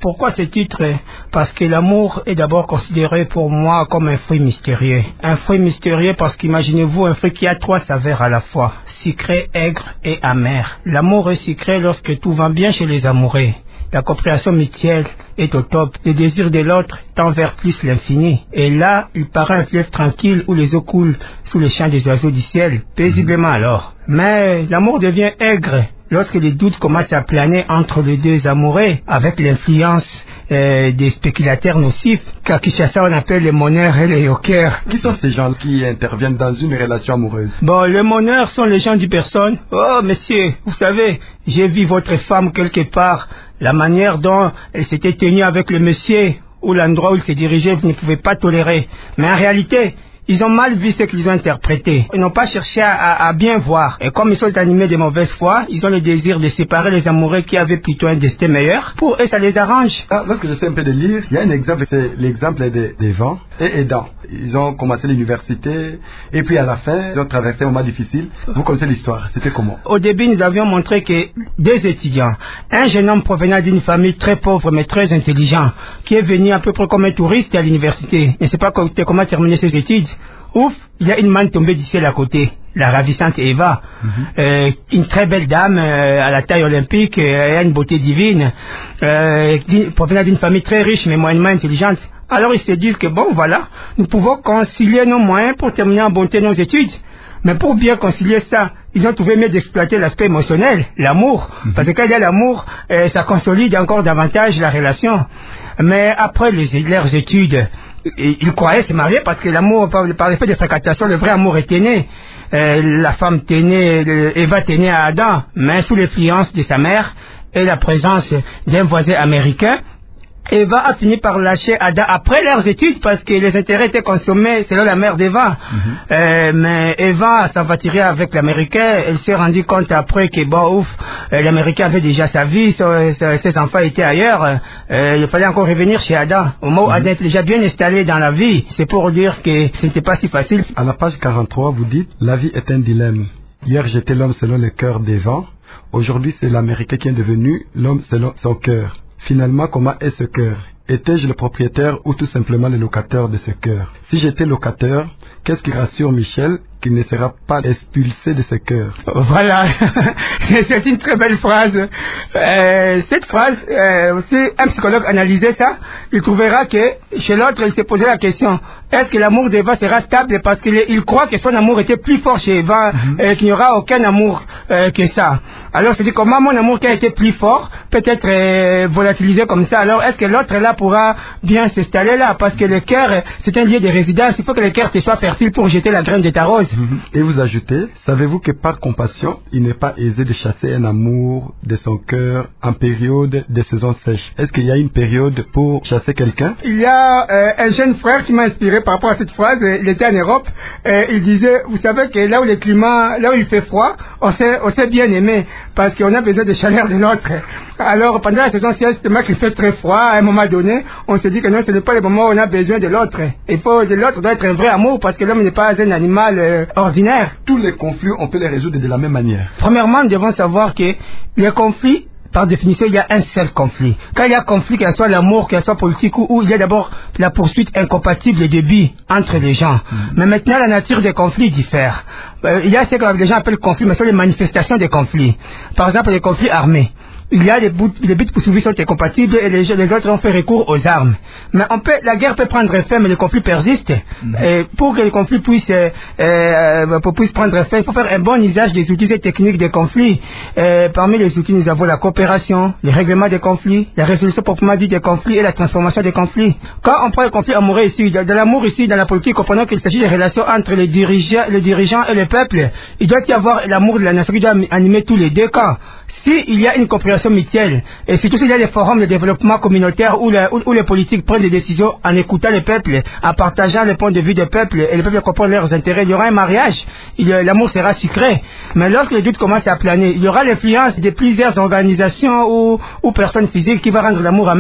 Pourquoi ce titre? Parce que l'amour est d'abord considéré pour moi comme un fruit mystérieux. Un fruit mystérieux parce qu'imaginez-vous un fruit qui a 3 saveurs à la fois, sucré, aigre et amer. L'amour est sucré lorsque tout va bien chez les amoureux. La compréhension mutuelle est au top. Le désir de l'autre tend vers plus l'infini. Et là, il paraît un fleuve tranquille où les eaux coulent sous les chants des oiseaux du ciel, paisiblement alors. Mais l'amour devient aigre lorsque les doutes commencent à planer entre les deux amoureux avec l'influence des spéculateurs nocifs qu'à Kinshasa on appelle les moneurs et les yokers. Qui sont ces gens qui interviennent dans une relation amoureuse? Bon, les moneurs sont les gens du personne. Oh, monsieur, vous savez, j'ai vu votre femme quelque part. La manière dont elle s'était tenue avec le monsieur ou l'endroit où il se dirigeait, vous ne pouvez pas tolérer. Mais en réalité, ils ont mal vu ce qu'ils ont interprété. Ils n'ont pas cherché à bien voir. Et comme ils sont animés de mauvaise foi, ils ont le désir de séparer les amoureux qui avaient plutôt un destin meilleur. Pour eux, ça les arrange. Lorsque j'essaie un peu de lire, il y a un exemple, c'est l'exemple d'Evan et Adam. Ils ont commencé l'université et puis à la fin, ils ont traversé un moment difficile. Vous connaissez l'histoire, c'était comment? Au début, nous avions montré que 2 étudiants, un jeune homme provenant d'une famille très pauvre mais très intelligent, qui est venu à peu près comme un touriste à l'université, ne sait pas comment terminer ses études. Ouf, il y a une manne tombée du ciel à côté, la ravissante Eva, une très belle dame à la taille olympique, et à une beauté divine, provenant d'une famille très riche mais moyennement intelligente. Alors ils se disent que bon voilà, nous pouvons concilier nos moyens pour terminer en bonté nos études. Mais pour bien concilier ça, ils ont trouvé mieux d'exploiter l'aspect émotionnel, l'amour. Parce que quand il y a l'amour, ça consolide encore davantage la relation. Mais après leurs études, ils croyaient se marier parce que l'amour, par l'effet de fréquentation, le vrai amour était né. La femme était née, Eva était née à Adam, mais sous l'influence de sa mère et la présence d'un voisin américain. Eva a fini par lâcher Adam après leurs études parce que les intérêts étaient consommés selon la mère d'Eva. Mais Eva s'aventurait avec l'Américain. Elle s'est rendue compte après que bon ouf, l'Américain avait déjà sa vie, ses enfants étaient ailleurs. Il fallait encore revenir chez Adam. Au moment où Adam était déjà bien installé dans la vie, c'est pour dire que ce n'était pas si facile. À la page 43, vous dites « La vie est un dilemme. Hier j'étais l'homme selon le cœur d'Eva. Aujourd'hui c'est l'Américain qui est devenu l'homme selon son cœur. Finalement, comment est ce cœur? Étais-je le propriétaire ou tout simplement le locataire de ce cœur? Si j'étais locataire, qu'est-ce qui rassure Michel qu'il ne sera pas expulsé de ce cœur? Voilà, c'est une très belle phrase. Cette phrase, si un psychologue analysait ça, il trouvera que chez l'autre, il s'est posé la question, est-ce que l'amour d'Eva sera stable parce qu'il croit que son amour était plus fort chez Eva et qu'il n'y aura aucun amour que ça. Alors, c'est dit comment mon amour qui a été plus fort peut être volatilisé comme ça. Alors, est-ce que l'autre là pourra bien s'installer là? Parce que le cœur, c'est un lieu de résidence. Il faut que le cœur te soit fertile pour jeter la graine de ta rose. Et vous ajoutez, savez-vous que par compassion, il n'est pas aisé de chasser un amour de son cœur en période de saison sèche? Est-ce qu'il y a une période pour chasser quelqu'un? Il y a un jeune frère qui m'a inspiré par rapport à cette phrase. Il était en Europe. Il disait, vous savez que là où le climat, là où il fait froid, on s'est bien aimé parce qu'on a besoin de chaleur de l'autre. Alors pendant la saison sèche, c'est moi qui fait très froid. À un moment donné, on se dit que non, ce n'est pas le moment où on a besoin de l'autre. L'autre doit être un vrai amour parce que l'homme n'est pas un animal ordinaire. Tous les conflits, on peut les résoudre de la même manière. Premièrement, nous devons savoir que les conflits, par définition, il y a un seul conflit. Quand il y a conflit, qu'il soit l'amour, qu'il soit politique, où il y a d'abord la poursuite incompatible des buts entre les gens. Mais maintenant, la nature des conflits diffère. Il y a ce que les gens appellent conflits, mais ce sont les manifestations des conflits. Par exemple, les conflits armés. Il y a les buts poursuivis sont incompatibles et les autres ont fait recours aux armes. Mais la guerre peut prendre fin, mais le conflit persiste. Et pour que le conflit puisse prendre fin, il faut faire un bon usage des outils et techniques des conflits. Parmi les outils, nous avons la coopération, le règlement des conflits, la résolution proprement dite des conflits et la transformation des conflits. Quand on prend le conflit amoureux ici, de l'amour ici dans la politique, comprenons qu'il s'agit de relations entre les dirigeants et le peuple. Il doit y avoir l'amour de la nation qui doit animer tous les deux camps. S'il y a une compréhension mutuelle, et surtout s'il y a des forums de développement communautaire où les politiques prennent des décisions en écoutant le peuple, en partageant les points de vue du peuple, et le peuple comprend leurs intérêts, il y aura un mariage, l'amour sera sucré. Mais lorsque les doutes commencent à planer, il y aura l'influence de plusieurs organisations ou personnes physiques qui va rendre l'amour amer.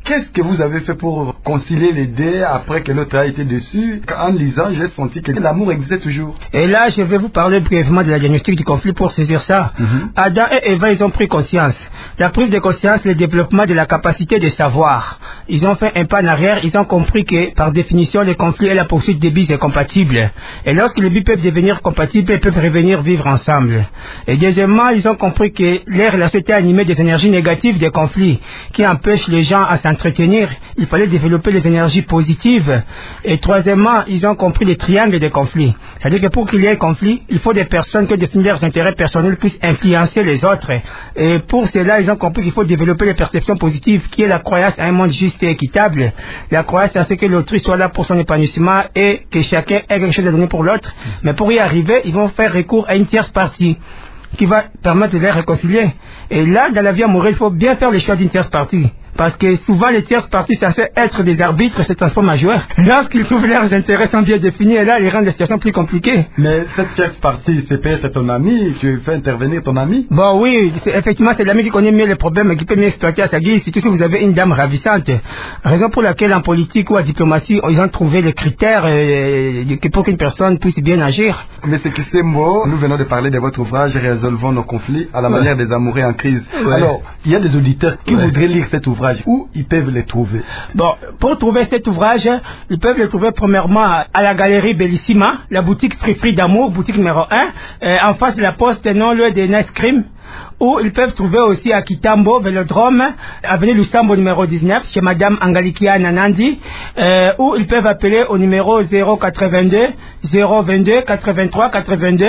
qu'est-ce que vous avez fait pour concilier les deux après que l'autre a été déçu? En lisant, j'ai senti que l'amour existait toujours. Et là, je vais vous parler brièvement de la diagnostic du conflit pour saisir ça. Adam et Eva, ils ont pris conscience. La prise de conscience, le développement de la capacité de savoir. Ils ont fait un pas en arrière, ils ont compris que, par définition, le conflit et la poursuite des buts est compatible. Et lorsque les buts peuvent devenir compatibles, ils peuvent revenir vivre ensemble. Et deuxièmement, ils ont compris que les relations étaient animées des énergies négatives des conflits qui empêchent les gens à s'entretenir. Il fallait développer les énergies positives. Et troisièmement, ils ont compris les triangles des conflits. C'est-à-dire que pour qu'il y ait un conflit, il faut des personnes qui définissent leurs intérêts personnels puissent influencer les autres. Et pour cela, ils ont compris qu'il faut développer les perceptions positives, qui est la croyance à un monde juste et équitable. La croyance à ce que l'autrui soit là pour son épanouissement et que chacun ait quelque chose à donner pour l'autre. Mais pour y arriver, ils vont faire recours à une tierce partie qui va permettre de les réconcilier. Et là, dans la vie amoureuse, il faut bien faire les choix d'une tierce partie. Parce que souvent, les tierces parties censées être des arbitres se transforment en joueurs. Lorsqu'ils trouvent leurs intérêts sont bien définis, et là, ils rendent la situation plus compliquée. Mais cette tierce partie, c'est peut-être ton ami, tu fais intervenir ton ami? Bon, oui, effectivement, c'est l'ami qui connaît mieux les problèmes et qui peut mieux exploiter à sa guise, surtout si vous avez une dame ravissante. Raison pour laquelle, en politique ou en diplomatie, ils ont trouvé les critères pour qu'une personne puisse bien agir. Mais c'est que ces mots, nous venons de parler de votre ouvrage Résolvons nos conflits à la manière des amoureux en crise. Alors, il y a des auditeurs qui voudraient lire cet ouvrage. Où ils peuvent les trouver? Bon, pour trouver cet ouvrage, ils peuvent le trouver premièrement à la galerie Bellissima, la boutique Free d'amour, boutique numéro 1, en face de la poste non loin de Nice Crime. Ou ils peuvent trouver aussi à Kitambo, Vélodrome, avenue Lusambo numéro 19, chez Madame Angalikia Nanandi, ou ils peuvent appeler au numéro 082 022 83 82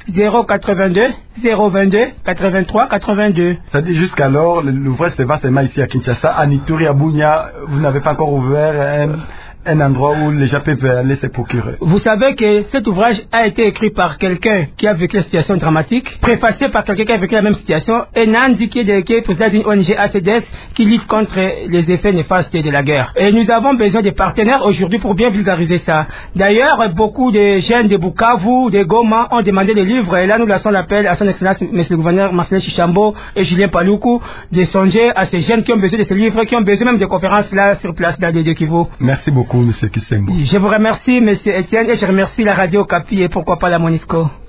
082 022 83 82. Ça dit jusqu'alors, l'ouvrage se vend seulement ici à Kinshasa, à Nituri, à Bunia, vous n'avez pas encore ouvert un endroit où les gens peuvent aller se procurer. Vous savez que cet ouvrage a été écrit par quelqu'un qui a vécu la situation dramatique, préfacé par quelqu'un qui a vécu la même situation, et Nandi qui est président d'une ONG ACDS qui lutte contre les effets néfastes de la guerre. Et nous avons besoin de partenaires aujourd'hui pour bien vulgariser ça. D'ailleurs, beaucoup de jeunes de Bukavu, de Goma ont demandé des livres, et là nous lançons l'appel à son excellence, monsieur le gouverneur Marcel Chichambo et Julien Paloukou, de songer à ces jeunes qui ont besoin de ces livres, qui ont besoin même de conférences là sur place dans des Kivu. Merci beaucoup. Monsieur Kisembo. Je vous remercie, monsieur Etienne, et je remercie la radio Capi et pourquoi pas la Monisco.